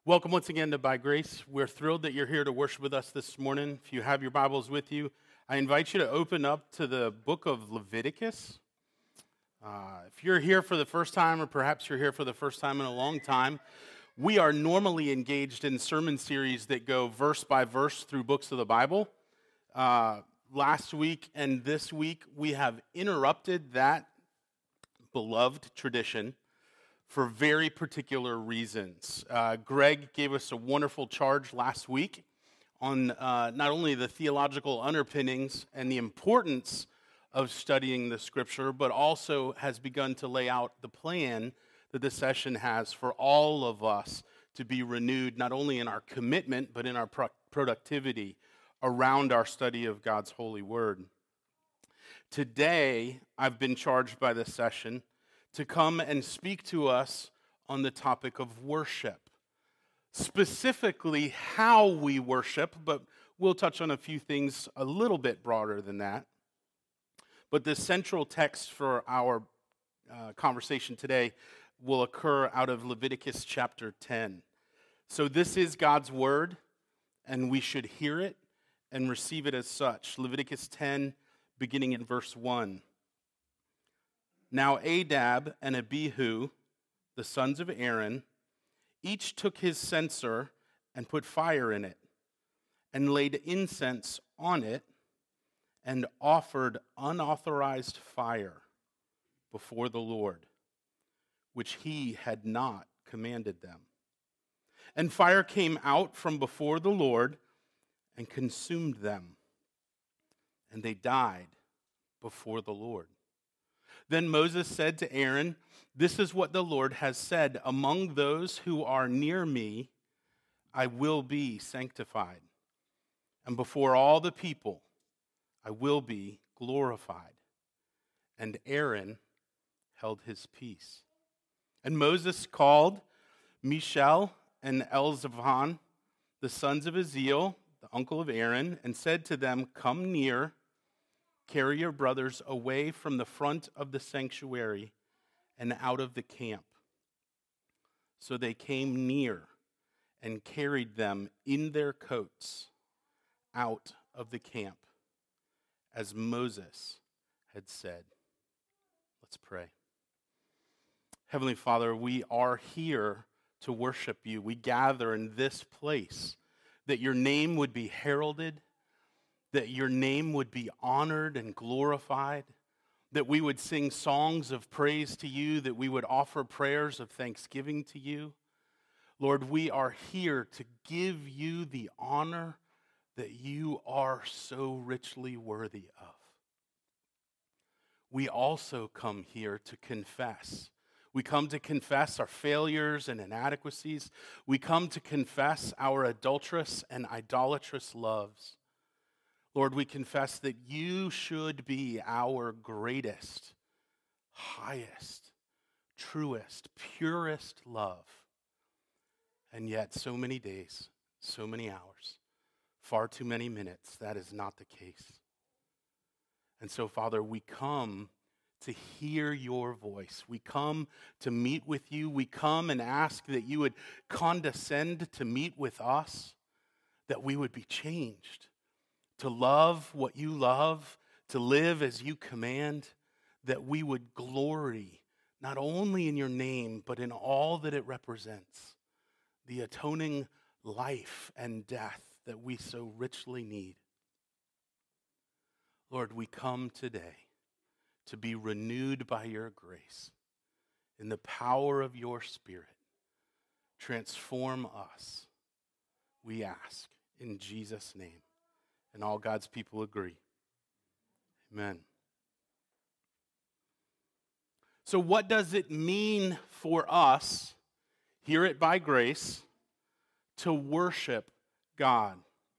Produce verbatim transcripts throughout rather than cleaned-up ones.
Welcome once again to By Grace. We're thrilled that you're here to worship with us this morning. If you have your Bibles with you, I invite you to open up to the book of Leviticus. Uh, if you're here for the first time, or perhaps you're here for the first time in a long time, we are normally engaged in sermon series that go verse by verse through books of the Bible. Uh, last week and this week, we have interrupted that beloved tradition for very particular reasons. Uh, Greg gave us a wonderful charge last week on uh, not only the theological underpinnings and the importance of studying the Scripture, but also has begun to lay out the plan that this session has for all of us to be renewed, not only in our commitment, but in our pro- productivity around our study of God's holy word. Today, I've been charged by this session to come and speak to us on the topic of worship. Specifically, how we worship, but we'll touch on a few things a little bit broader than that. But the central text for our uh, conversation today will occur out of Leviticus chapter ten. So this is God's word, and we should hear it and receive it as such. Leviticus ten, beginning in verse one. Now Nadab and Abihu, the sons of Aaron, each took his censer and put fire in it, and laid incense on it, and offered unauthorized fire before the Lord, which he had not commanded them. And fire came out from before the Lord and consumed them, and they died before the Lord. Then Moses said to Aaron, "This is what the Lord has said, among those who are near me, I will be sanctified, and before all the people, I will be glorified." And Aaron held his peace. And Moses called Mishael and Elzaphan, the sons of Aziel, the uncle of Aaron, and said to them, "Come near, carry your brothers away from the front of the sanctuary and out of the camp." So they came near and carried them in their coats out of the camp, as Moses had said. Let's pray. Heavenly Father, we are here to worship you. We gather in this place that your name would be heralded, that your name would be honored and glorified, that we would sing songs of praise to you, that we would offer prayers of thanksgiving to you. Lord, we are here to give you the honor that you are so richly worthy of. We also come here to confess. We come to confess our failures and inadequacies. We come to confess our adulterous and idolatrous loves. Lord, we confess that you should be our greatest, highest, truest, purest love. And yet, so many days, so many hours, far too many minutes, that is not the case. And so, Father, we come to hear your voice. We come to meet with you. We come and ask that you would condescend to meet with us, that we would be changed, to love what you love, to live as you command, that we would glory not only in your name, but in all that it represents, the atoning life and death that we so richly need. Lord, we come today to be renewed by your grace in the power of your Spirit. Transform us, we ask, in Jesus' name. And all God's people agree. Amen. So what does it mean for us here at By Grace to worship God?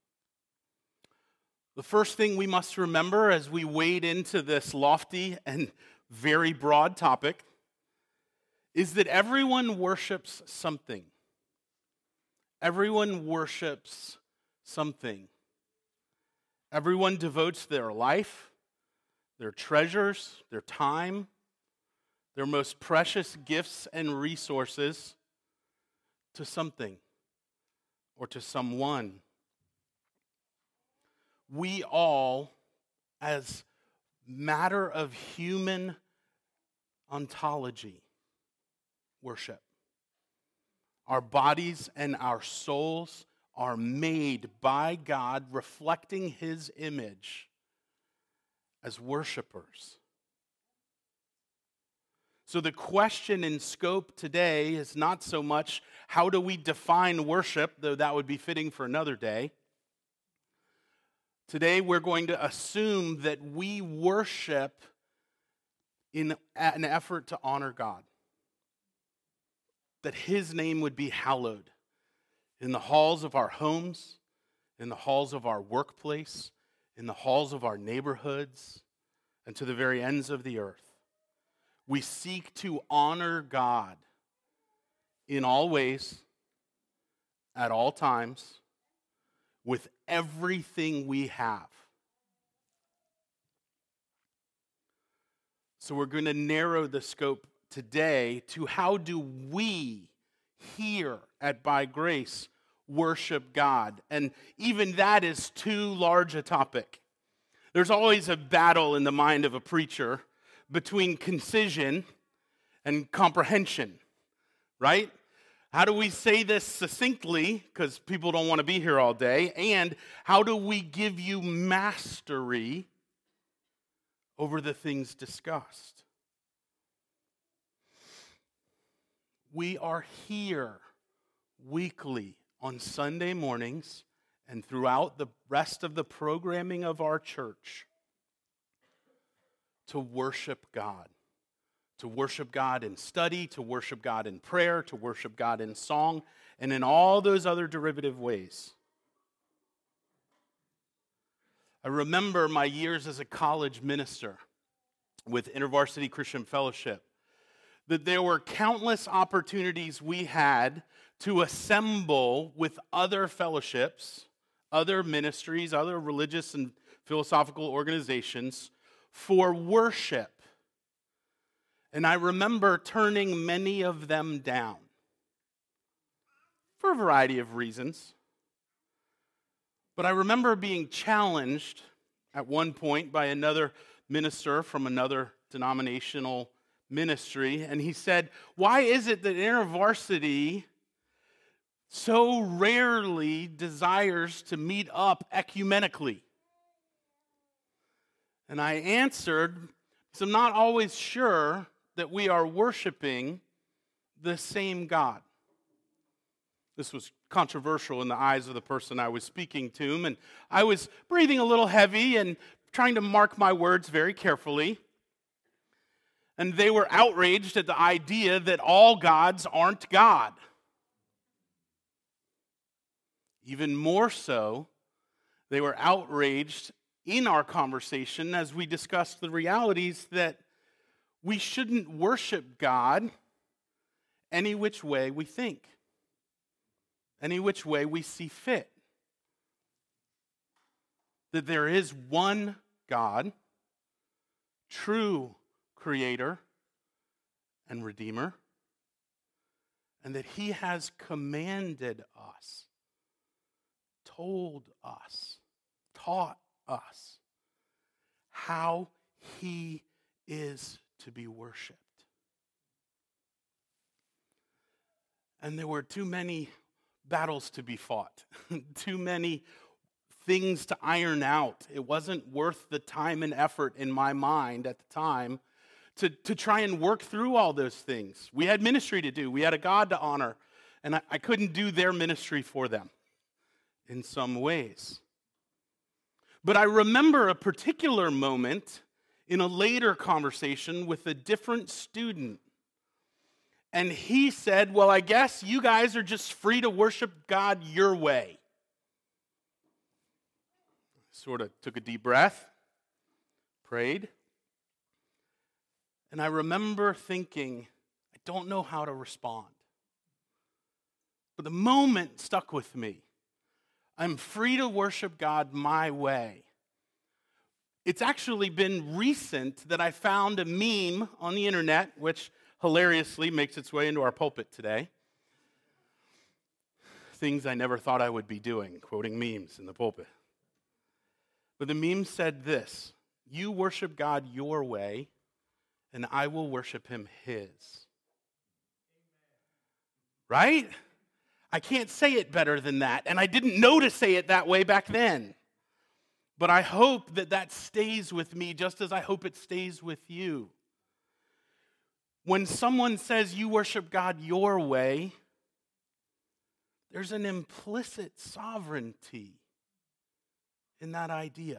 The first thing we must remember as we wade into this lofty and very broad topic is that everyone worships something. Everyone worships something. Everyone devotes their life, their treasures, their time, their most precious gifts and resources to something. or to someone. We all, as matter of human ontology, worship. Our bodies and our souls are made by God, reflecting His image as worshipers. So the question in scope today is not so much how do we define worship, though that would be fitting for another day. Today we're going to assume that we worship in an effort to honor God, that His name would be hallowed in the halls of our homes, in the halls of our workplace, in the halls of our neighborhoods, and to the very ends of the earth. We seek to honor God in all ways, at all times, with everything we have. So we're going to narrow the scope today to how do we here at By Grace worship God. And even that is too large a topic. There's always a battle in the mind of a preacher between concision and comprehension, right? How do we say this succinctly, because people don't want to be here all day, and how do we give you mastery over the things discussed? We are here weekly on Sunday mornings and throughout the rest of the programming of our church to worship God. To worship God in study, to worship God in prayer, to worship God in song, and in all those other derivative ways. I remember my years as a college minister with InterVarsity Christian Fellowship, that there were countless opportunities we had to assemble with other fellowships, other ministries, other religious and philosophical organizations for worship. And I remember turning many of them down for a variety of reasons. But I remember being challenged at one point by another minister from another denominational ministry, and he said, "Why is it that InterVarsity so rarely desires to meet up ecumenically?" And I answered, "So I'm not always sure that we are worshiping the same God." This was controversial in the eyes of the person I was speaking to, and I was breathing a little heavy and trying to mark my words very carefully. And they were outraged at the idea that all gods aren't God. Even more so, they were outraged in our conversation as we discussed the realities that we shouldn't worship God any which way we think, any which way we see fit. That there is one God, true Creator and Redeemer, and that He has commanded us, told us, taught us how He is to be worshiped. And there were too many battles to be fought, too many things to iron out. It wasn't worth the time and effort in my mind at the time to, to try and work through all those things. We had ministry to do. We had a God to honor, and I, I couldn't do their ministry for them in some ways. But I remember a particular moment in a later conversation with a different student. And he said, "Well, I guess you guys are just free to worship God your way." Sort of took a deep breath, prayed. And I remember thinking, I don't know how to respond. But the moment stuck with me. I'm free to worship God my way. It's actually been recent that I found a meme on the internet, which hilariously makes its way into our pulpit today. things I never thought I would be doing, quoting memes in the pulpit. But the meme said this: you worship God your way, and I will worship him his. Right? I can't say it better than that, and I didn't know to say it that way back then. But I hope that that stays with me just as I hope it stays with you. When someone says you worship God your way, there's an implicit sovereignty in that idea.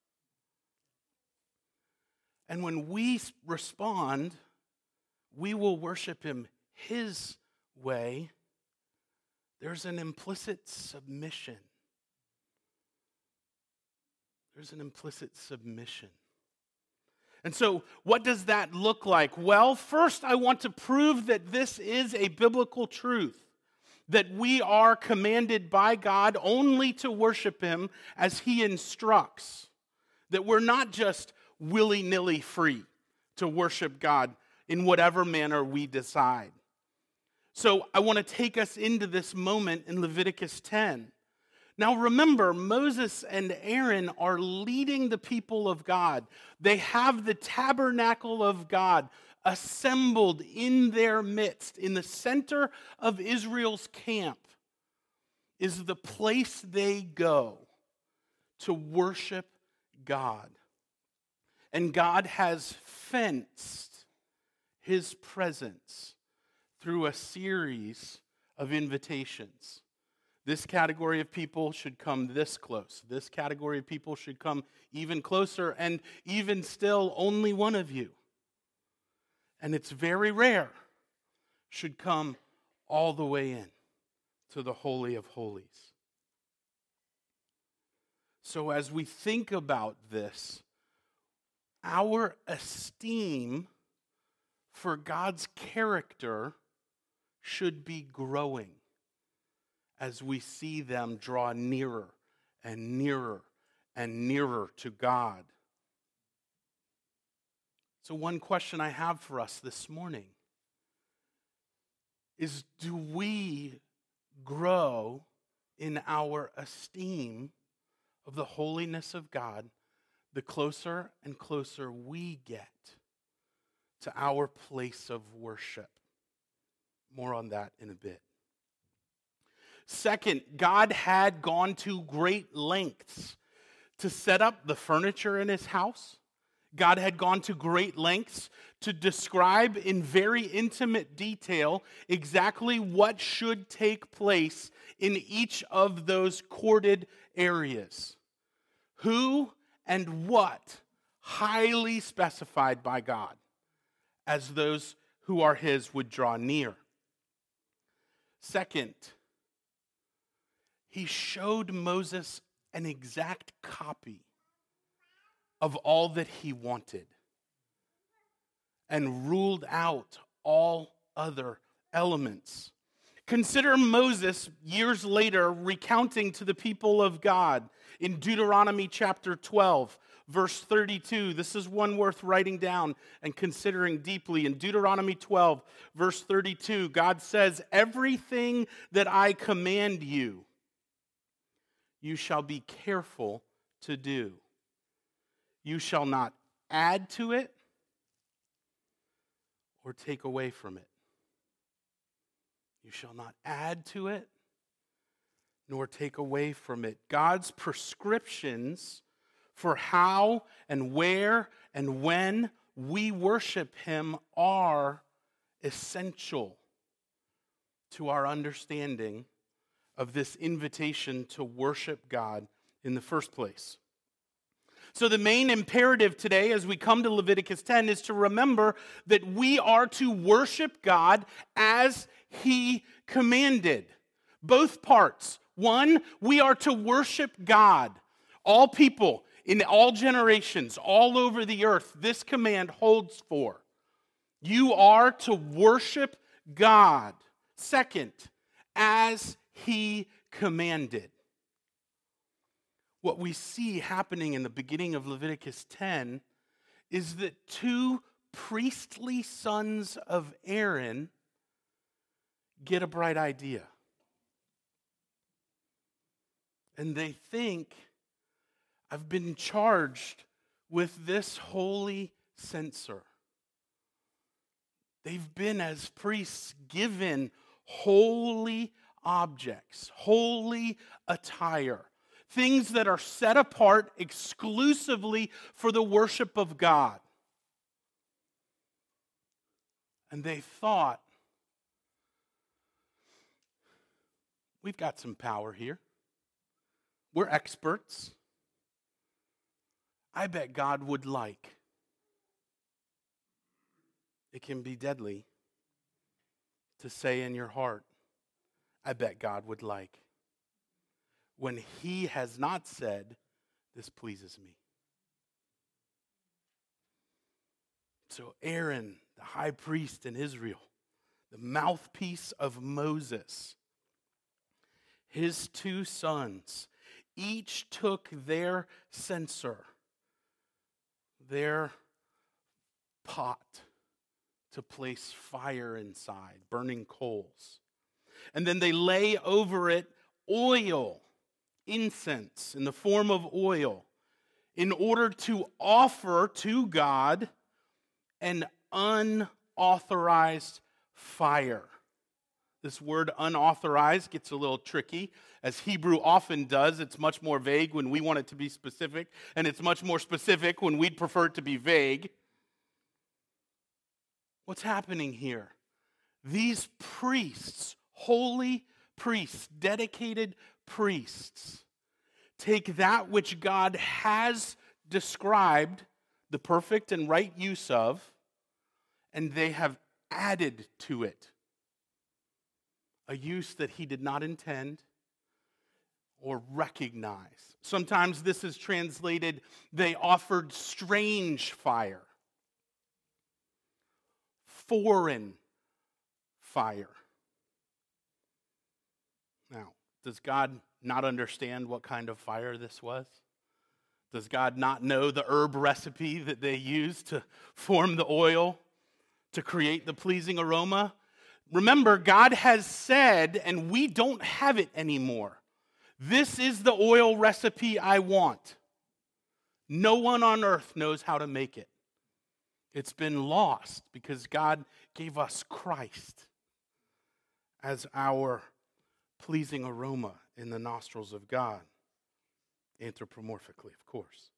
And when we respond, we will worship him his way, there's an implicit submission. There's an implicit submission. And so, what does that look like? Well, first, I want to prove that this is a biblical truth, that we are commanded by God only to worship him as he instructs, that we're not just willy-nilly free to worship God in whatever manner we decide. So I want to take us into this moment in Leviticus ten. Now remember, Moses and Aaron are leading the people of God. They have the tabernacle of God assembled in their midst. In the center of Israel's camp is the place they go to worship God. And God has fenced his presence through a series of invitations. This category of people should come this close. This category of people should come even closer, and even still, only one of you, and it's very rare, should come all the way in to the Holy of Holies. So as we think about this, our esteem for God's character should be growing as we see them draw nearer and nearer and nearer to God. So one question I have for us this morning is, do we grow in our esteem of the holiness of God the closer and closer we get to our place of worship? More on that in a bit. Second, God had gone to great lengths to set up the furniture in his house. God had gone to great lengths to describe in very intimate detail exactly what should take place in each of those corded areas. Who and what highly specified by God as those who are his would draw near. Second, he showed Moses an exact copy of all that he wanted and ruled out all other elements. Consider Moses years later recounting to the people of God in Deuteronomy chapter twelve, verse thirty-two. This is one worth writing down and considering deeply. In Deuteronomy twelve, verse thirty-two, God says, "Everything that I command you, you shall be careful to do. You shall not add to it or take away from it. You shall not add to it nor take away from it." God's prescriptions for how and where and when we worship him are essential to our understanding of this invitation to worship God in the first place. So the main imperative today as we come to Leviticus ten is to remember that we are to worship God as he commanded. Both parts. One, we are to worship God. All people in all generations, all over the earth, this command holds for. You are to worship God. Second, as he commanded. What we see happening in the beginning of Leviticus ten is that two priestly sons of Aaron get a bright idea. And they think, I've been charged with this holy censer. They've been, as priests, given holy objects, holy attire, things that are set apart exclusively for the worship of God. And they thought, we've got some power here. We're experts. I bet God would like. It can be deadly to say in your heart, I bet God would like, when he has not said, this pleases me. So Aaron, the high priest in Israel, the mouthpiece of Moses, his two sons, each took their censer, their pot, to place fire inside, burning coals. And then they lay over it oil, incense in the form of oil, in order to offer to God an unauthorized fire. This word unauthorized gets a little tricky, as Hebrew often does. It's much more vague when we want it to be specific, and it's much more specific when we'd prefer it to be vague. What's happening here? These priests, holy priests, dedicated priests, take that which God has described the perfect and right use of, and they have added to it a use that he did not intend or recognize. Sometimes this is translated, they offered strange fire, foreign fire. Now, does God not understand what kind of fire this was? Does God not know the herb recipe that they used to form the oil, to create the pleasing aroma? Remember, God has said, and we don't have it anymore, this is the oil recipe I want. No one on earth knows how to make it. It's been lost because God gave us Christ as our pleasing aroma in the nostrils of God. Anthropomorphically, of course.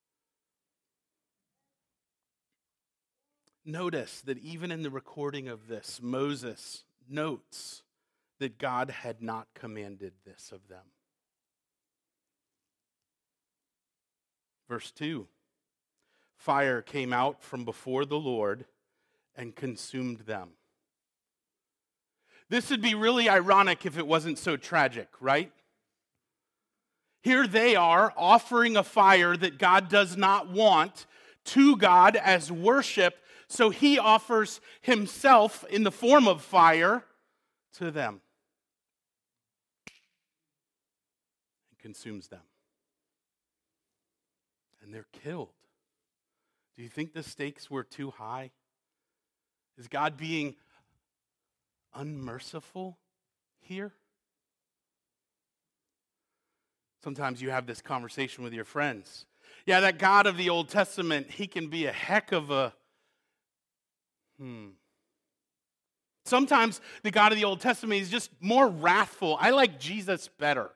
Notice that even in the recording of this, Moses notes that God had not commanded this of them. Verse two, fire came out from before the Lord and consumed them. This would be really ironic if it wasn't so tragic, right? Here they are offering a fire that God does not want to God as worship, so he offers himself in the form of fire to them and consumes them. And they're killed. Do you think the stakes were too high? Is God being unmerciful here? Sometimes you have this conversation with your friends. Yeah, that God of the Old Testament, he can be a heck of a, hmm. Sometimes the God of the Old Testament is just more wrathful. I like Jesus better.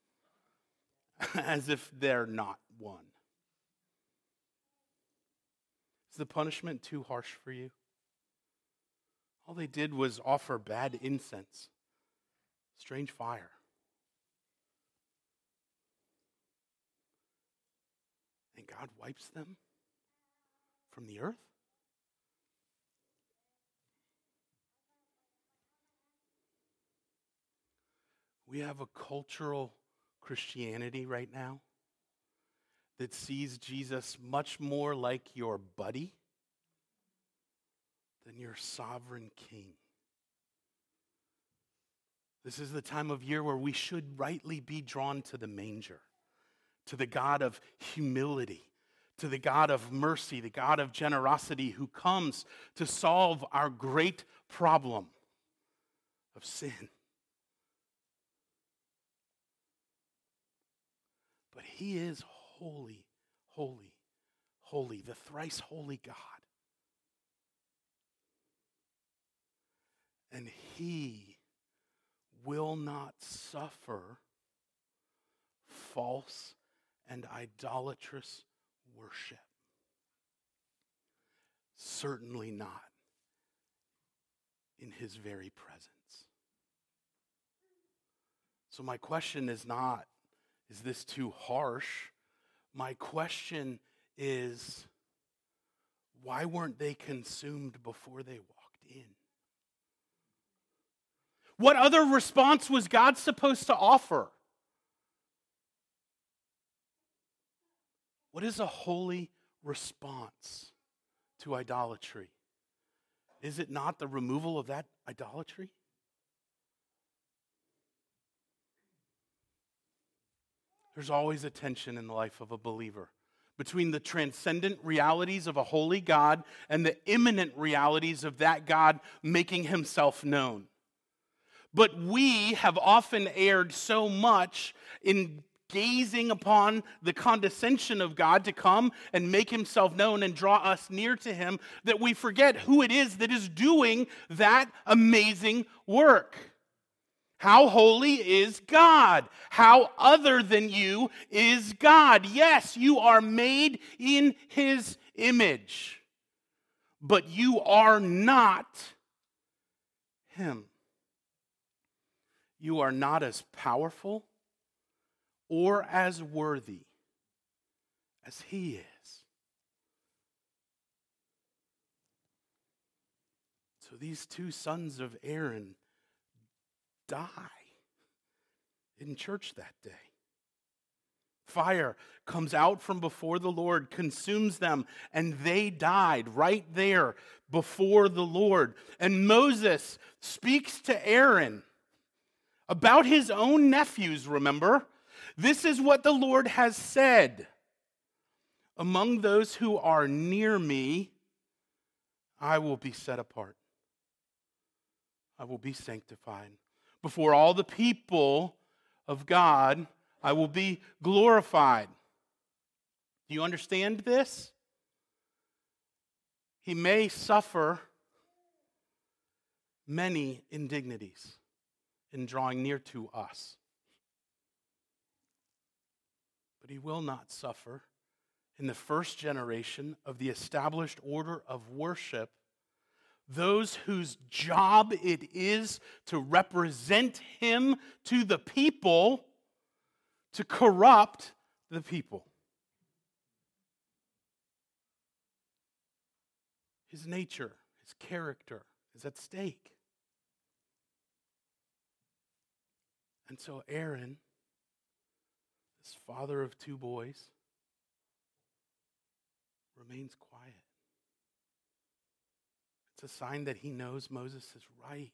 As if they're not one. Is the punishment too harsh for you? All they did was offer bad incense, strange fire. And God wipes them from the earth? We have a cultural Christianity right now that sees Jesus much more like your buddy than your sovereign king. This is the time of year where we should rightly be drawn to the manger, to the God of humility, to the God of mercy, the God of generosity who comes to solve our great problem of sin. he is holy, holy, holy, the thrice holy God. And he will not suffer false and idolatrous worship. Certainly not in his very presence. So my question is not, is this too harsh? My question is, why weren't they consumed before they walked in? What other response was God supposed to offer? What is a holy response to idolatry? Is it not the removal of that idolatry? There's always a tension in the life of a believer between the transcendent realities of a holy God and the immanent realities of that God making himself known. But we have often erred so much in gazing upon the condescension of God to come and make himself known and draw us near to him that we forget who it is that is doing that amazing work. How holy is God? How other than you is God? Yes, you are made in his image, but you are not him. You are not as powerful or as worthy as he is. So these two sons of Aaron die in church that day. Fire comes out from before the Lord, consumes them, and they died right there before the Lord. And Moses speaks to Aaron about his own nephews, remember? This is what the Lord has said. Among those who are near me, I will be set apart. I will be sanctified. Before all the people of God, I will be glorified. Do you understand this? He may suffer many indignities in drawing near to us. But he will not suffer in the first generation of the established order of worship, those whose job it is to represent him to the people, to corrupt the people. His nature, his character is at stake. And so Aaron, this father of two boys, remains quiet. It's a sign that he knows Moses is right,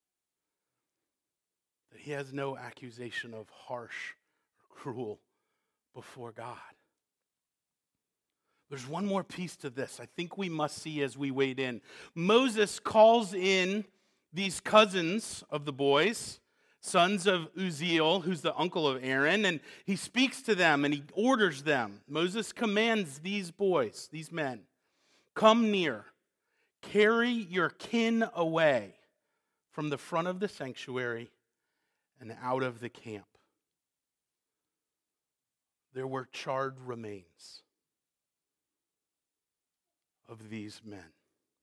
that he has no accusation of harsh or cruel before God. There's one more piece to this I think we must see as we wade in. Moses calls in these cousins of the boys, sons of Uzziel, who's the uncle of Aaron, and he speaks to them and he orders them. Moses commands these boys, these men, come near, carry your kin away from the front of the sanctuary and out of the camp. There were charred remains of these men.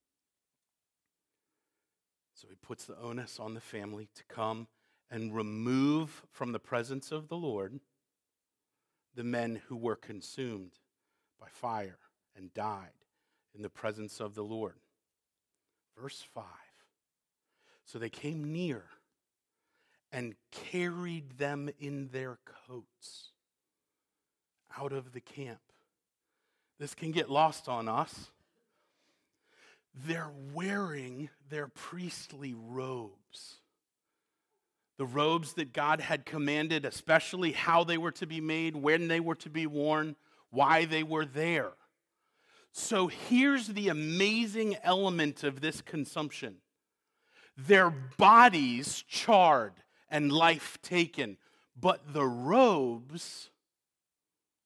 So he puts the onus on the family to come and remove from the presence of the Lord the men who were consumed by fire and died in the presence of the Lord. Verse five. So they came near and carried them in their coats out of the camp. This can get lost on us. They're wearing their priestly robes. The robes that God had commanded, especially how they were to be made, when they were to be worn, why they were there. So here's the amazing element of this consumption. Their bodies charred and life taken, but the robes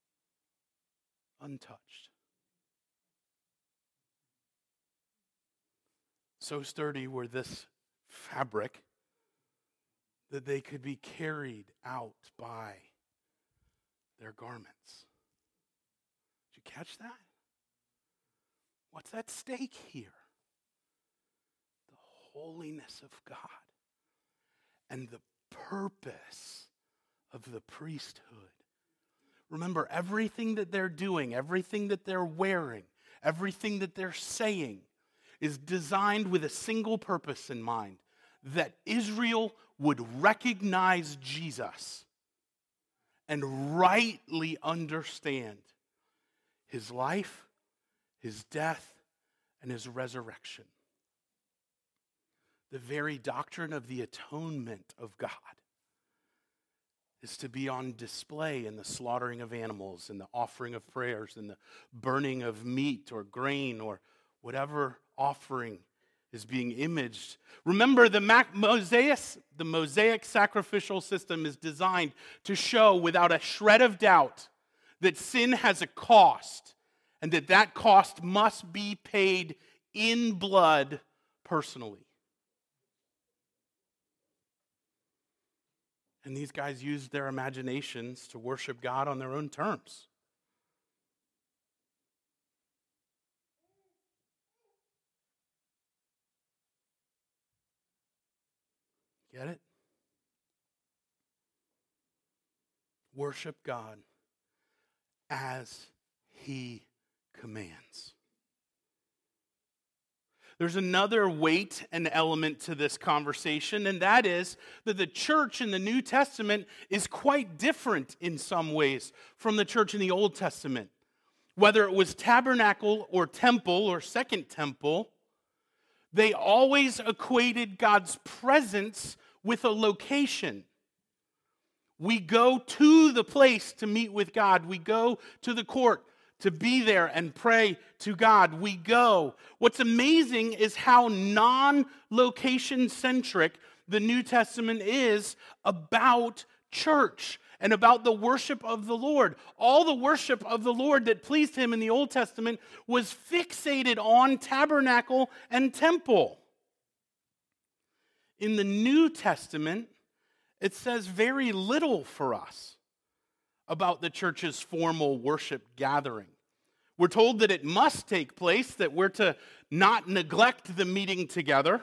untouched. So sturdy were this fabric that they could be carried out by their garments. Did you catch that? What's at stake here? The holiness of God and the purpose of the priesthood. Remember, everything that they're doing, everything that they're wearing, everything that they're saying is designed with a single purpose in mind, that Israel would recognize Jesus and rightly understand his life, his death, and his resurrection. The very doctrine of the atonement of God is to be on display in the slaughtering of animals, and the offering of prayers, and the burning of meat or grain or whatever offering is being imaged. Remember, the Mosaic, the Mosaic sacrificial system is designed to show without a shred of doubt that sin has a cost, and that that cost must be paid in blood personally. And these guys used their imaginations to worship God on their own terms. Get it? Worship God as He commands. There's another weight and element to this conversation, and that is that the church in the New Testament is quite different in some ways from the church in the Old Testament. Whether it was tabernacle or temple or second temple, they always equated God's presence with a location. We go to the place to meet with God. We go to the court to be there and pray to God. We go. What's amazing is how non-location centric the New Testament is about church and about the worship of the Lord. All the worship of the Lord that pleased him in the Old Testament was fixated on tabernacle and temple. In the New Testament, it says very little for us about the church's formal worship gathering. We're told that it must take place, that we're to not neglect the meeting together.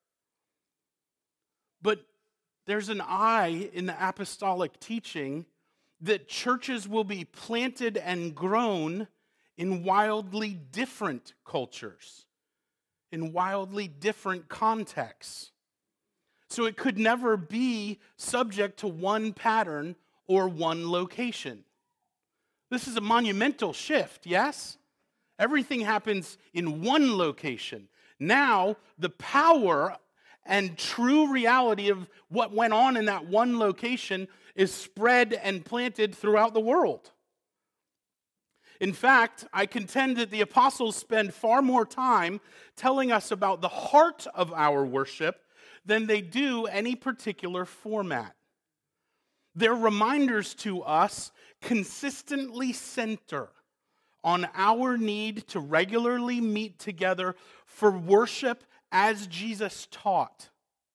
But there's an eye in the apostolic teaching that churches will be planted and grown in wildly different cultures, in wildly different contexts. So it could never be subject to one pattern or one location. This is a monumental shift, yes? Everything happens in one location. Now, the power and true reality of what went on in that one location is spread and planted throughout the world. In fact, I contend that the apostles spend far more time telling us about the heart of our worship than they do any particular format. Their reminders to us consistently center on our need to regularly meet together for worship as Jesus taught.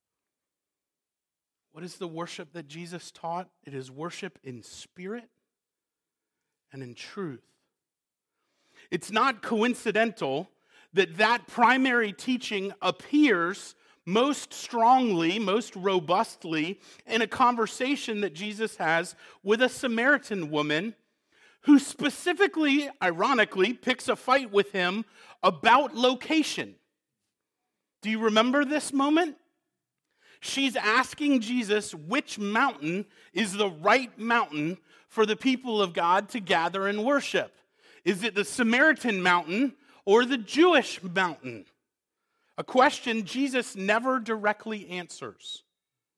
What is the worship that Jesus taught? It is worship in spirit and in truth. It's not coincidental that that primary teaching appears most strongly, most robustly in a conversation that Jesus has with a Samaritan woman who specifically, ironically, picks a fight with him about location. Do you remember this moment? She's asking Jesus which mountain is the right mountain for the people of God to gather and worship. Is it the Samaritan mountain or the Jewish mountain? A question Jesus never directly answers.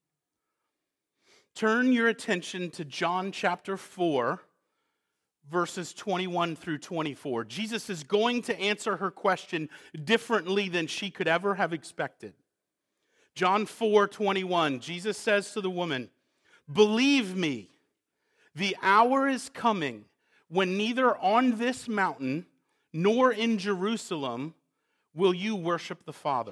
Turn your attention to John chapter four, verses twenty-one through twenty-four. Jesus is going to answer her question differently than she could ever have expected. John four twenty-one, Jesus says to the woman, "Believe me, the hour is coming when neither on this mountain nor in Jerusalem will you worship the Father.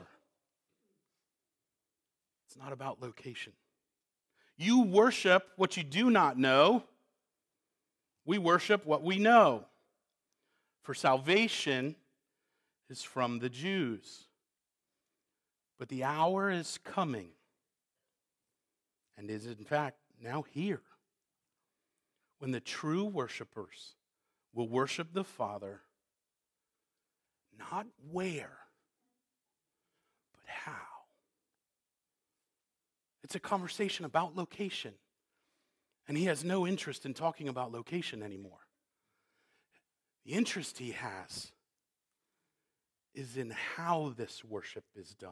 It's not about location. You worship what you do not know. We worship what we know. For salvation is from the Jews. But the hour is coming, and is in fact now here, when the true worshipers will worship the Father, not where, but how. It's a conversation about location, and he has no interest in talking about location anymore. The interest he has is in how this worship is done.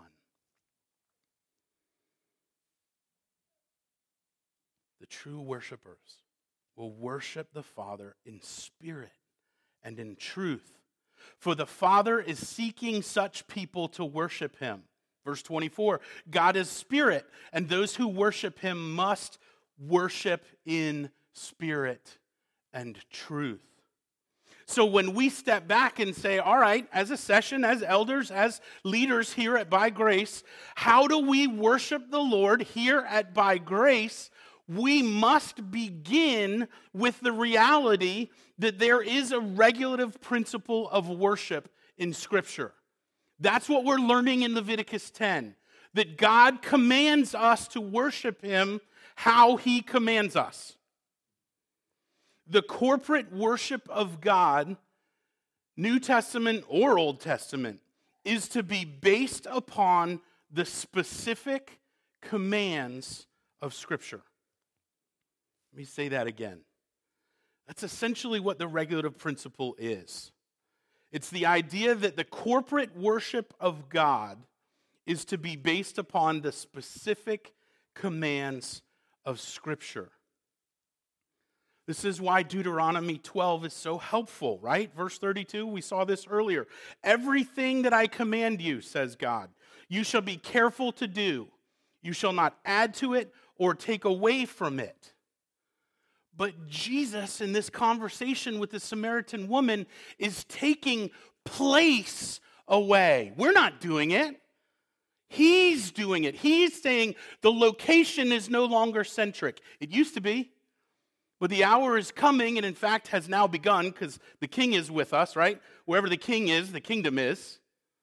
The true worshipers will worship the Father in spirit and in truth. For the Father is seeking such people to worship him. Verse twenty-four, God is spirit, and those who worship him must worship in spirit and truth. So when we step back and say, all right, as a session, as elders, as leaders here at By Grace, how do we worship the Lord here at By Grace? We must begin with the reality that there is a regulative principle of worship in Scripture. That's what we're learning in Leviticus ten, that God commands us to worship him how he commands us. The corporate worship of God, New Testament or Old Testament, is to be based upon the specific commands of Scripture. Let me say that again. That's essentially what the regulative principle is. It's the idea that the corporate worship of God is to be based upon the specific commands of Scripture. This is why Deuteronomy twelve is so helpful, right? Verse thirty-two, we saw this earlier. Everything that I command you, says God, you shall be careful to do. You shall not add to it or take away from it. But Jesus, in this conversation with the Samaritan woman, is taking place away. We're not doing it. He's doing it. He's saying the location is no longer centric. It used to be. But the hour is coming, and in fact has now begun, because the king is with us, right? Wherever the king is, the kingdom is.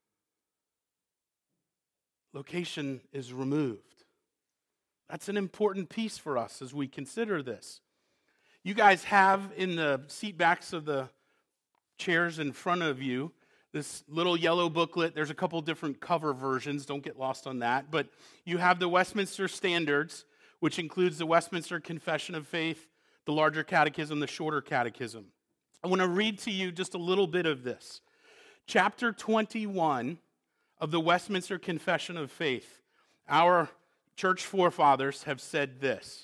Location is removed. That's an important piece for us as we consider this. You guys have in the seat backs of the chairs in front of you this little yellow booklet. There's a couple different cover versions. Don't get lost on that. But you have the Westminster Standards, which includes the Westminster Confession of Faith, the larger catechism, the shorter catechism. I want to read to you just a little bit of this. Chapter twenty-one of the Westminster Confession of Faith. Our church forefathers have said this: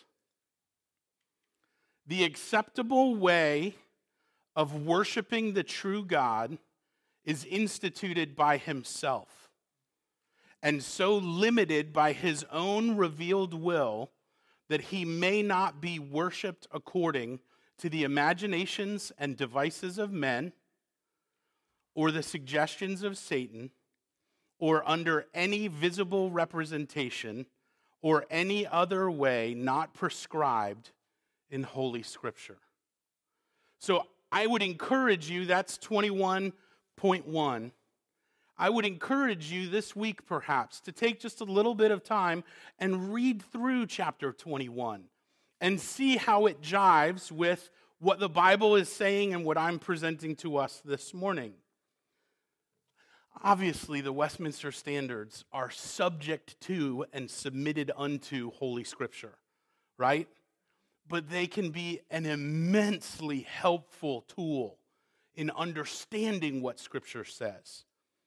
the acceptable way of worshiping the true God is instituted by himself, and so limited by his own revealed will that he may not be worshiped according to the imaginations and devices of men, or the suggestions of Satan, or under any visible representation, or any other way not prescribed in Holy Scripture. So I would encourage you, that's twenty-one point one. I would encourage you this week perhaps to take just a little bit of time and read through chapter twenty-one and see how it jives with what the Bible is saying and what I'm presenting to us this morning. Obviously, the Westminster Standards are subject to and submitted unto Holy Scripture, right? But they can be an immensely helpful tool in understanding what Scripture says.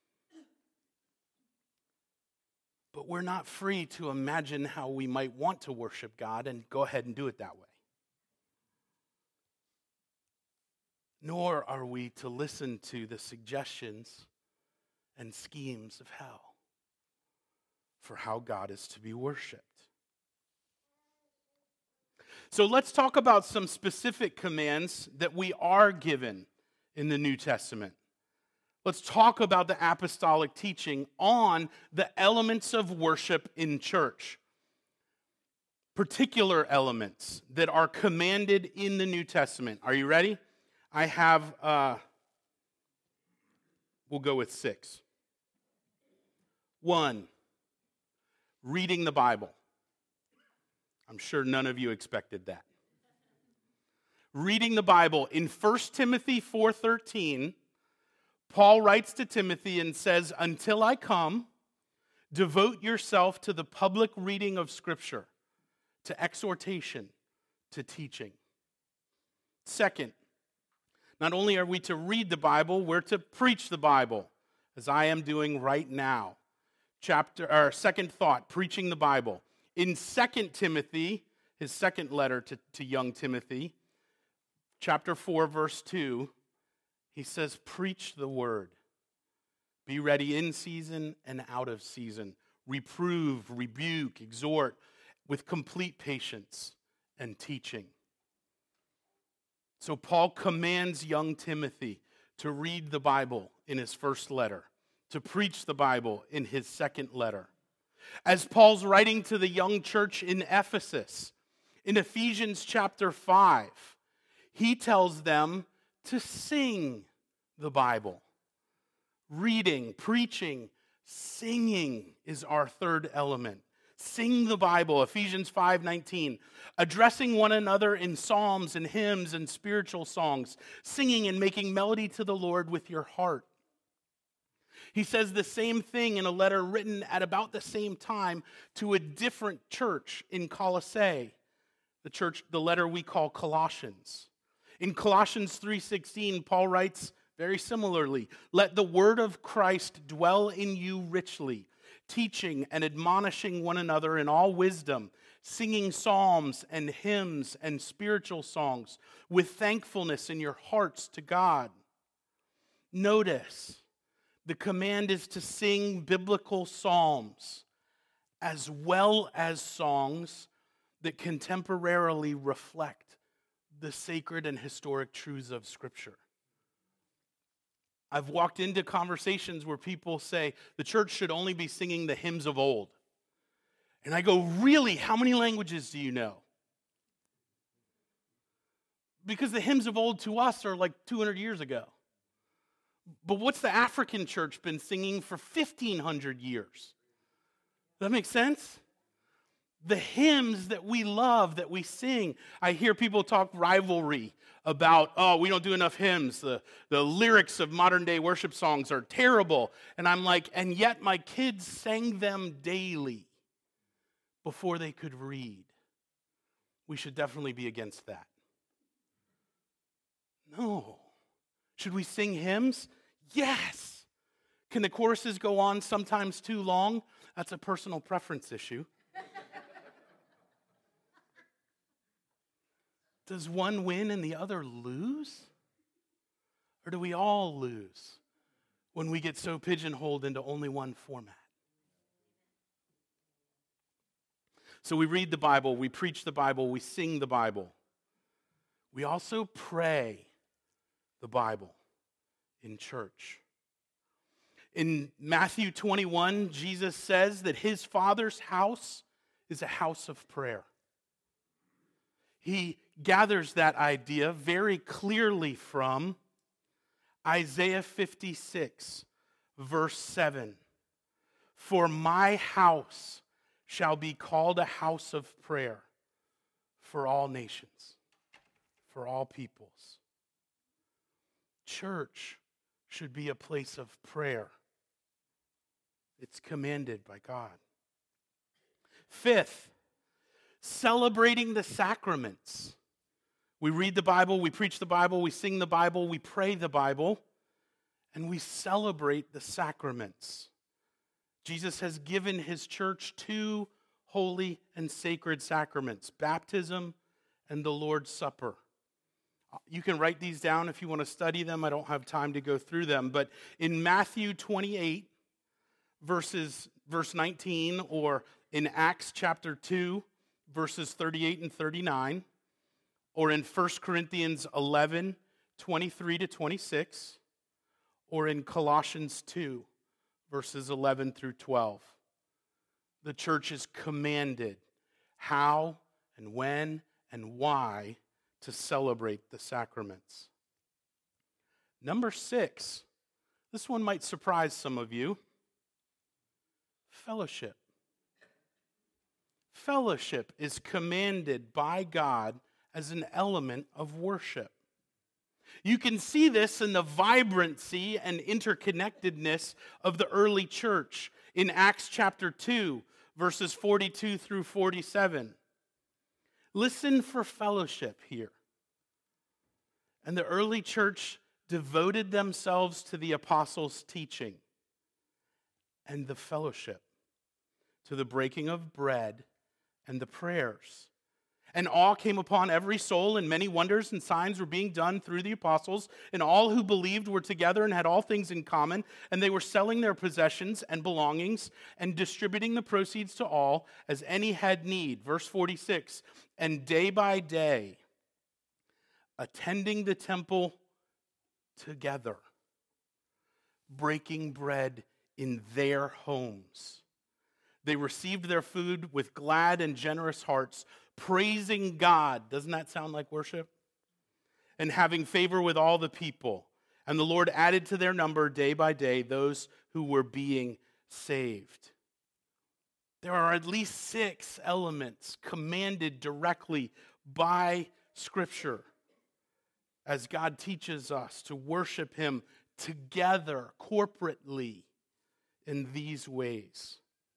But we're not free to imagine how we might want to worship God and go ahead and do it that way. Nor are we to listen to the suggestions and schemes of hell for how God is to be worshiped. So let's talk about some specific commands that we are given in the New Testament. Let's talk about the apostolic teaching on the elements of worship in church. Particular elements that are commanded in the New Testament. Are you ready? I have, uh, we'll go with six. One, reading the Bible. I'm sure none of you expected that. Reading the Bible. In First Timothy four thirteen, Paul writes to Timothy and says, "Until I come, devote yourself to the public reading of Scripture, to exhortation, to teaching." Second, not only are we to read the Bible, we're to preach the Bible, as I am doing right now. Chapter or second thought, preaching the Bible. In Second Timothy, his second letter to, to young Timothy, chapter four, verse two, he says, "Preach the word. Be ready in season and out of season. Reprove, rebuke, exhort with complete patience and teaching." So Paul commands young Timothy to read the Bible in his first letter, to preach the Bible in his second letter. As Paul's writing to the young church in Ephesus, in Ephesians chapter five, he tells them to sing the Bible. Reading, preaching, singing is our third element. Sing the Bible, Ephesians five nineteen, addressing one another in psalms and hymns and spiritual songs, singing and making melody to the Lord with your heart. He says the same thing in a letter written at about the same time to a different church in Colossae, the church, the letter we call Colossians. In Colossians three sixteen, Paul writes very similarly, "Let the word of Christ dwell in you richly, teaching and admonishing one another in all wisdom, singing psalms and hymns and spiritual songs with thankfulness in your hearts to God." Notice, the command is to sing biblical psalms as well as songs that contemporarily reflect the sacred and historic truths of Scripture. I've walked into conversations where people say the church should only be singing the hymns of old. And I go, really? How many languages do you know? Because the hymns of old to us are like two hundred years ago. But what's the African church been singing for fifteen hundred years? Does that make sense? The hymns that we love, that we sing. I hear people talk rivalry about, oh, we don't do enough hymns. The, the lyrics of modern day worship songs are terrible. And I'm like, and yet my kids sang them daily before they could read. We should definitely be against that. No. Should we sing hymns? Yes. Can the choruses go on sometimes too long? That's a personal preference issue. Does one win and the other lose? Or do we all lose when we get so pigeonholed into only one format? So we read the Bible, we preach the Bible, we sing the Bible. We also pray the Bible in church. In Matthew twenty-one, Jesus says that his Father's house is a house of prayer. He gathers that idea very clearly from Isaiah fifty-six, verse seven. "For my house shall be called a house of prayer for all nations, for all peoples." Church should be a place of prayer. It's commanded by God. Fifth, celebrating the sacraments. We read the Bible, we preach the Bible, we sing the Bible, we pray the Bible, and we celebrate the sacraments. Jesus has given his church two holy and sacred sacraments, baptism and the Lord's Supper. You can write these down if you want to study them. I don't have time to go through them. But in Matthew twenty-eight, verses, verse nineteen, or in Acts chapter two, verses thirty-eight and thirty-nine, or in First Corinthians eleven, twenty-three to twenty-six, or in Colossians two, verses eleven through twelve. The church is commanded how and when and why to celebrate the sacraments. Number six, this one might surprise some of you. Fellowship. Fellowship is commanded by God as an element of worship. You can see this in the vibrancy and interconnectedness of the early church in Acts chapter two, verses forty-two through forty-seven. Listen for fellowship here. And the early church devoted themselves to the apostles' teaching and the fellowship, to the breaking of bread and the prayers. And awe came upon every soul, and many wonders and signs were being done through the apostles. And all who believed were together and had all things in common. And they were selling their possessions and belongings and distributing the proceeds to all as any had need. Verse forty-six, and day by day, attending the temple together, breaking bread in their homes. They received their food with glad and generous hearts, praising God. Doesn't that sound like worship? And having favor with all the people. And the Lord added to their number day by day those who were being saved. There are at least six elements commanded directly by Scripture as God teaches us to worship Him together, corporately, in these ways.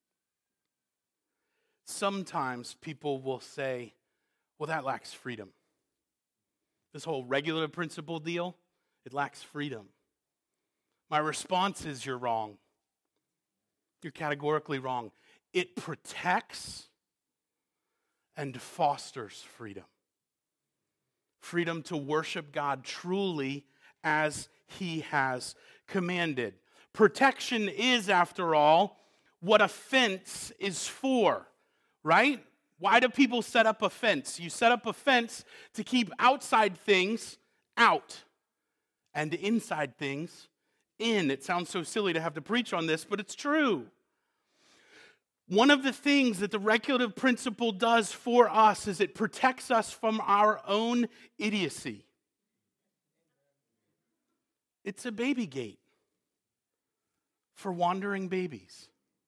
Sometimes people will say, well, that lacks freedom. This whole regulative principle deal, it lacks freedom. My response is, you're wrong. You're categorically wrong. It protects and fosters freedom. Freedom to worship God truly as He has commanded. Protection is, after all, what a fence is for, right? Why do people set up a fence? You set up a fence to keep outside things out and inside things in. It sounds so silly to have to preach on this, but it's true. One of the things that the regulative principle does for us is it protects us from our own idiocy. It's a baby gate for wandering babies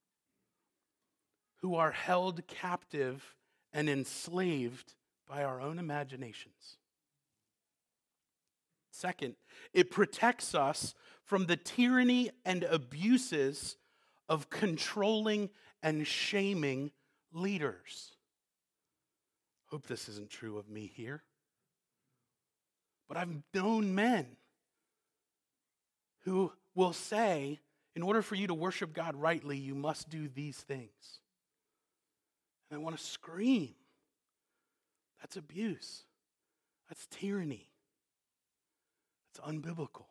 who are held captive and enslaved by our own imaginations. Second, it protects us from the tyranny and abuses of controlling and shaming leaders. Hope this isn't true of me here. But I've known men who will say, in order for you to worship God rightly, you must do these things. And I want to scream. That's abuse. That's tyranny. That's unbiblical.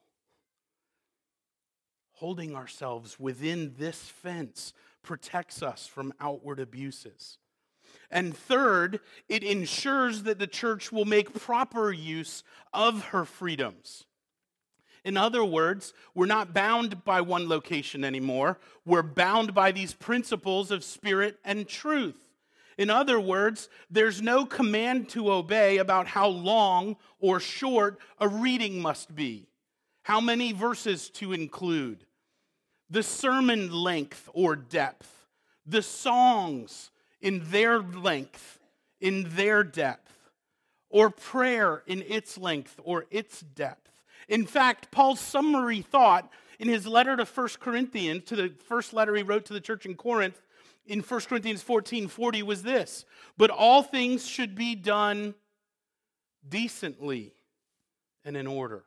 Holding ourselves within this fence protects us from outward abuses. And third, it ensures that the church will make proper use of her freedoms. In other words, we're not bound by one location anymore. We're bound by these principles of spirit and truth. In other words, there's no command to obey about how long or short a reading must be, how many verses to include, the sermon length or depth, the songs in their length, in their depth, or prayer in its length or its depth. In fact, Paul's summary thought in his letter to First Corinthians, to the first letter he wrote to the church in Corinth, in First Corinthians fourteen forty was this: but all things should be done decently and in order.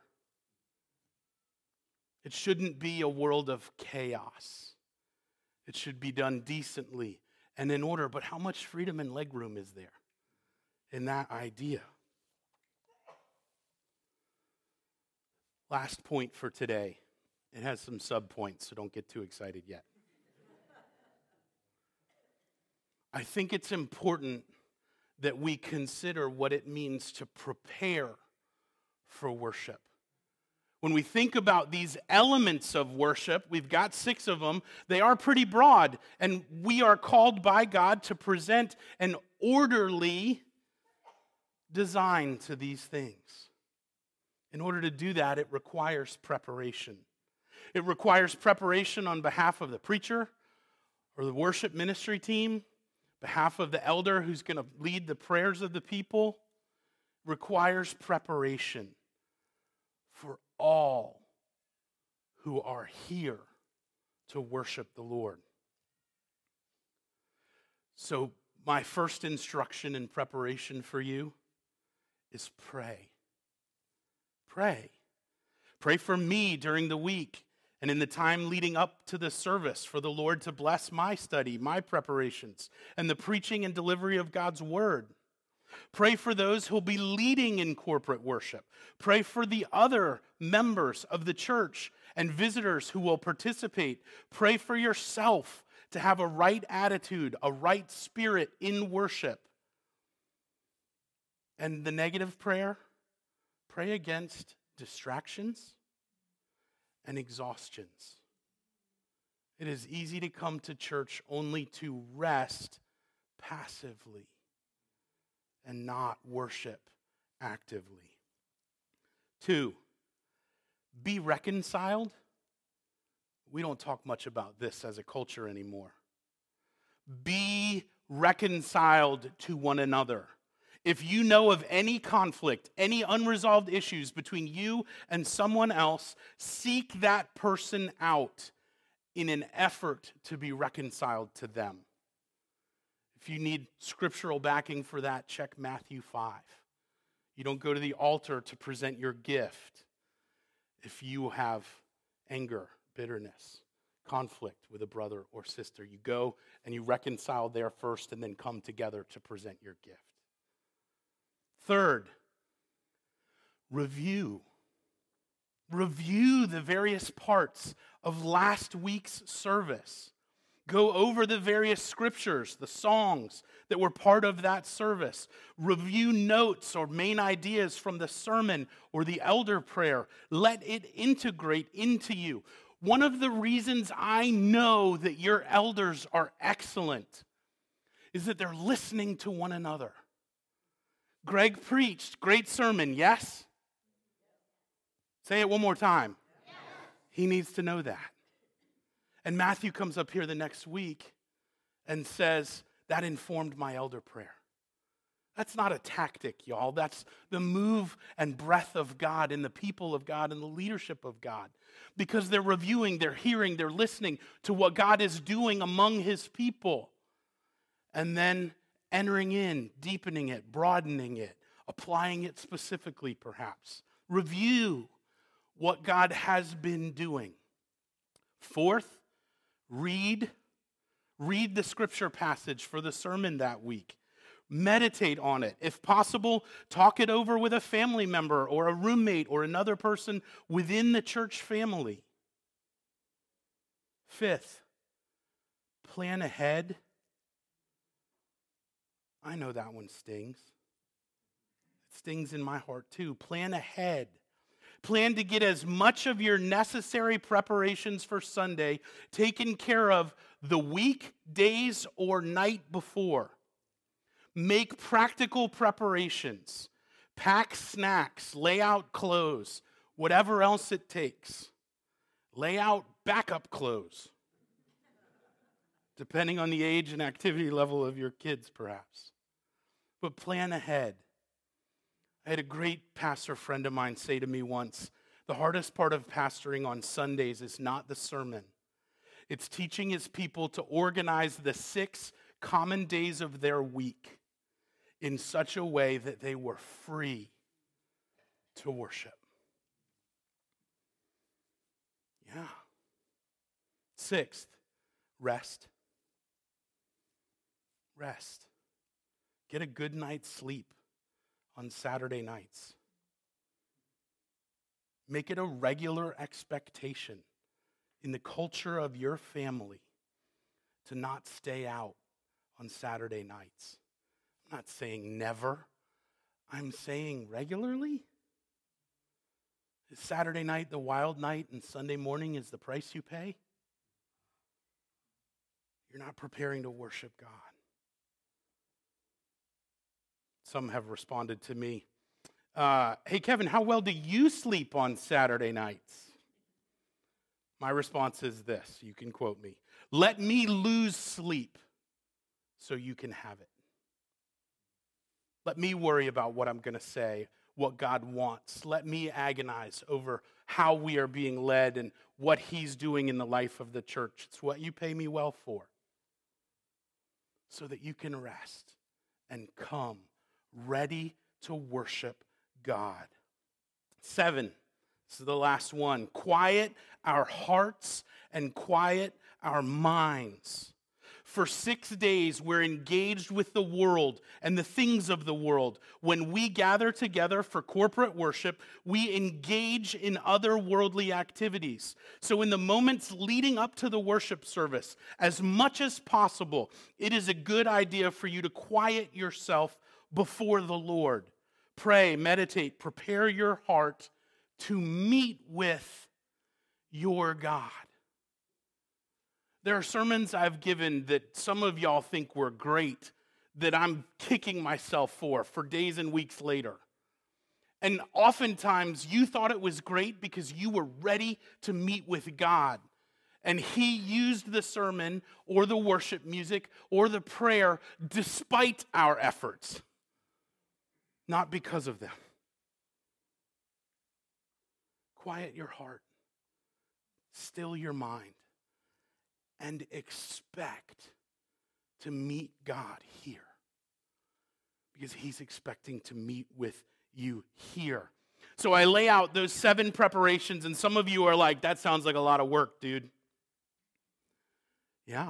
It shouldn't be a world of chaos. It should be done decently and in order. But how much freedom and legroom is there in that idea? Last point for today. It has some sub-points, so don't get too excited yet. I think it's important that we consider what it means to prepare for worship. When we think about these elements of worship, we've got six of them. They are pretty broad, and we are called by God to present an orderly design to these things. In order to do that, it requires preparation. It requires preparation on behalf of the preacher or the worship ministry team, behalf of the elder who's going to lead the prayers of the people. It requires preparation for all who are here to worship the Lord. So my first instruction in preparation for you is pray. Pray. Pray for me during the week and in the time leading up to the service for the Lord to bless my study, my preparations, and the preaching and delivery of God's word. Pray for those who'll be leading in corporate worship. Pray for the other members of the church and visitors who will participate. Pray for yourself to have a right attitude, a right spirit in worship. And the negative prayer, pray against distractions and exhaustions. It is easy to come to church only to rest passively and not worship actively. Two, be reconciled. We don't talk much about this as a culture anymore. Be reconciled to one another. If you know of any conflict, any unresolved issues between you and someone else, seek that person out in an effort to be reconciled to them. If you need scriptural backing for that, check Matthew five. You don't go to the altar to present your gift if you have anger, bitterness, conflict with a brother or sister. You go and you reconcile there first and then come together to present your gift. Third, review. Review the various parts of last week's service. Go over the various scriptures, the songs that were part of that service. Review notes or main ideas from the sermon or the elder prayer. Let it integrate into you. One of the reasons I know that your elders are excellent is that they're listening to one another. Greg preached, great sermon, yes? Say it one more time. Yes. He needs to know that. And Matthew comes up here the next week and says, that informed my elder prayer. That's not a tactic, y'all. That's the move and breath of God in the people of God and the leadership of God. Because they're reviewing, they're hearing, they're listening to what God is doing among his people. And then entering in, deepening it, broadening it, applying it specifically perhaps. Review what God has been doing. Fourth, read. Read the scripture passage for the sermon that week. Meditate on it. If possible, talk it over with a family member or a roommate or another person within the church family. Fifth, plan ahead. I know that one stings. It stings in my heart too. Plan ahead. Plan to get as much of your necessary preparations for Sunday taken care of the week, days, or night before. Make practical preparations. Pack snacks, lay out clothes, whatever else it takes. Lay out backup clothes, depending on the age and activity level of your kids, perhaps. But plan ahead. I had a great pastor friend of mine say to me once, the hardest part of pastoring on Sundays is not the sermon. It's teaching his people to organize the six common days of their week in such a way that they were free to worship. Yeah. Sixth, rest. Rest. Get a good night's sleep on Saturday nights. Make it a regular expectation in the culture of your family to not stay out on Saturday nights. I'm not saying never. I'm saying regularly. Is Saturday night the wild night and Sunday morning is the price you pay? You're not preparing to worship God. Some have responded to me, uh, hey, Kevin, how well do you sleep on Saturday nights? My response is this. You can quote me. Let me lose sleep so you can have it. Let me worry about what I'm going to say, what God wants. Let me agonize over how we are being led and what he's doing in the life of the church. It's what you pay me well for. So that you can rest and come ready to worship God. Seven, this is the last one. Quiet our hearts and quiet our minds. For six days, we're engaged with the world and the things of the world. When we gather together for corporate worship, we engage in other worldly activities. So in the moments leading up to the worship service, as much as possible, it is a good idea for you to quiet yourself before the Lord. Pray, meditate, prepare your heart to meet with your God. There are sermons I've given that some of y'all think were great that I'm kicking myself for, for days and weeks later. And oftentimes you thought it was great because you were ready to meet with God. And he used the sermon or the worship music or the prayer despite our efforts, not because of them. Quiet your heart, still your mind, and expect to meet God here. Because he's expecting to meet with you here. So I lay out those seven preparations, and some of you are like, that sounds like a lot of work, dude. Yeah.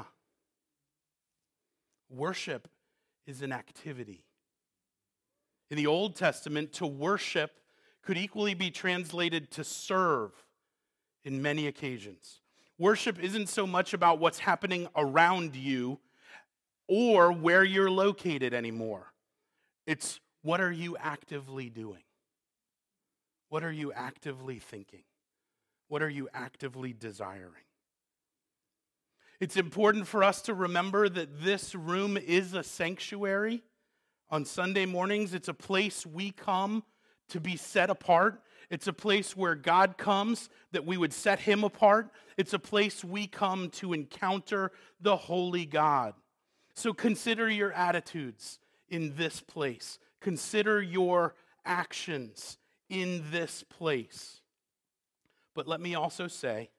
Worship is an activity. In the Old Testament, to worship could equally be translated to serve in many occasions. Worship isn't so much about what's happening around you or where you're located anymore. It's what are you actively doing? What are you actively thinking? What are you actively desiring? It's important for us to remember that this room is a sanctuary. On Sunday mornings, it's a place we come to be set apart. It's a place where God comes, that we would set him apart. It's a place we come to encounter the holy God. So consider your attitudes in this place. Consider your actions in this place. But let me also say,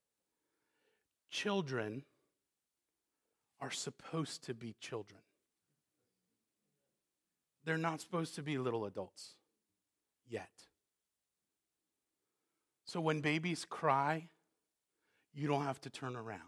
children are supposed to be children. They're not supposed to be little adults yet. So when babies cry, you don't have to turn around.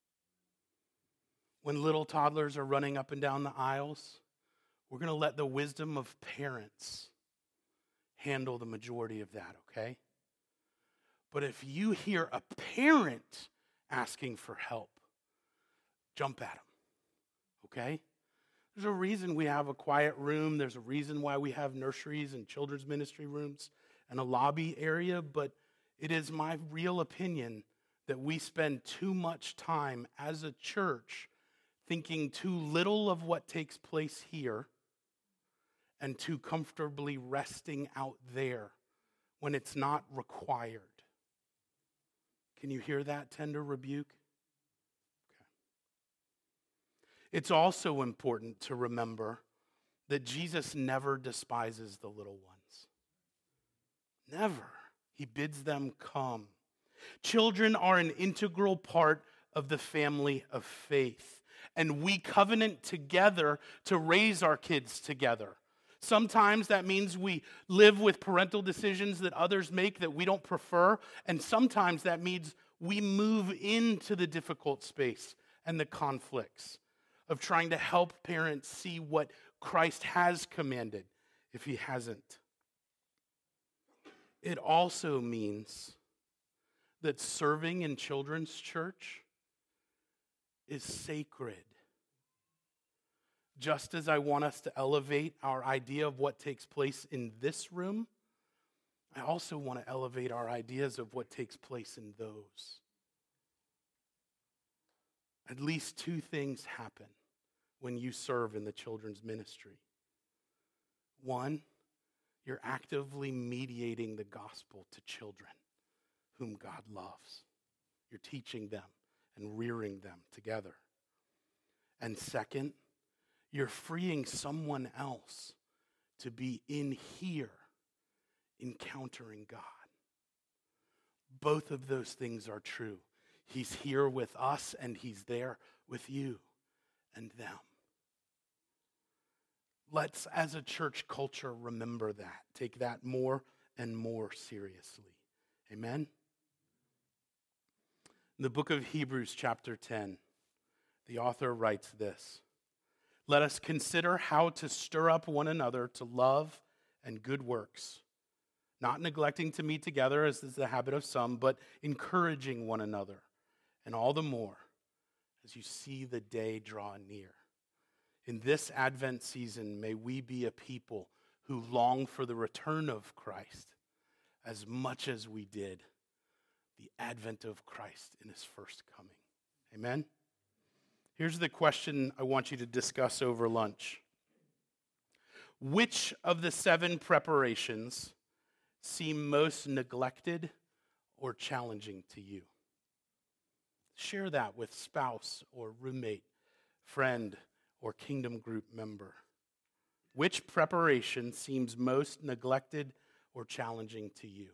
When little toddlers are running up and down the aisles, we're going to let the wisdom of parents handle the majority of that, okay? But if you hear a parent asking for help, jump at them, okay? There's a reason we have a quiet room. There's a reason why we have nurseries and children's ministry rooms and a lobby area, but it is my real opinion that we spend too much time as a church thinking too little of what takes place here and too comfortably resting out there when it's not required. Can you hear that tender rebuke? Okay. It's also important to remember that Jesus never despises the little ones. Never. He bids them come. Children are an integral part of the family of faith, and we covenant together to raise our kids together. Sometimes that means we live with parental decisions that others make that we don't prefer, and sometimes that means we move into the difficult space and the conflicts of trying to help parents see what Christ has commanded if he hasn't. It also means that serving in children's church is sacred. just as I want us to elevate our idea of what takes place in this room, I also want to elevate our ideas of what takes place in those. At least two things happen when you serve in the children's ministry. One, you're actively mediating the gospel to children whom God loves. You're teaching them and rearing them together. And second, you're freeing someone else to be in here encountering God. Both of those things are true. He's here with us and he's there with you and them. Let's, as a church culture, remember that. Take that more and more seriously. Amen? In the book of Hebrews, chapter ten, the author writes this: "Let us consider how to stir up one another to love and good works, not neglecting to meet together, as is the habit of some, but encouraging one another, and all the more as you see the day draw near." In this Advent season, may we be a people who long for the return of Christ as much as we did the advent of Christ in his first coming. Amen? Here's the question I want you to discuss over lunch. Which of the seven preparations seem most neglected or challenging to you? Share that with spouse or roommate, friend, or kingdom group member. Which preparation seems most neglected or challenging to you?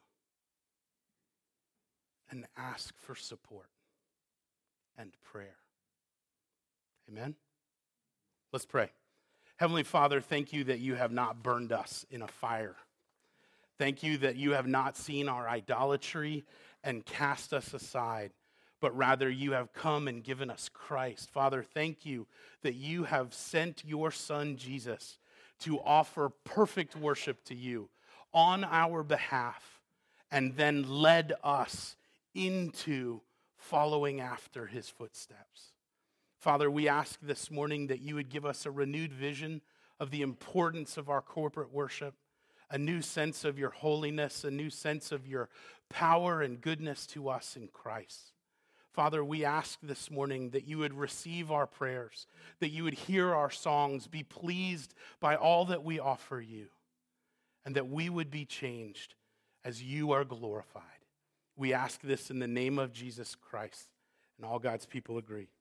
And ask for support and prayer. Amen? Let's pray. Heavenly Father, thank you that you have not burned us in a fire. Thank you that you have not seen our idolatry and cast us aside, but rather you have come and given us Christ. Father, thank you that you have sent your Son, Jesus, to offer perfect worship to you on our behalf, and then led us into following after his footsteps. Father, we ask this morning that you would give us a renewed vision of the importance of our corporate worship, a new sense of your holiness, a new sense of your power and goodness to us in Christ. Father, we ask this morning that you would receive our prayers, that you would hear our songs, be pleased by all that we offer you, and that we would be changed as you are glorified. We ask this in the name of Jesus Christ, and all God's people agree.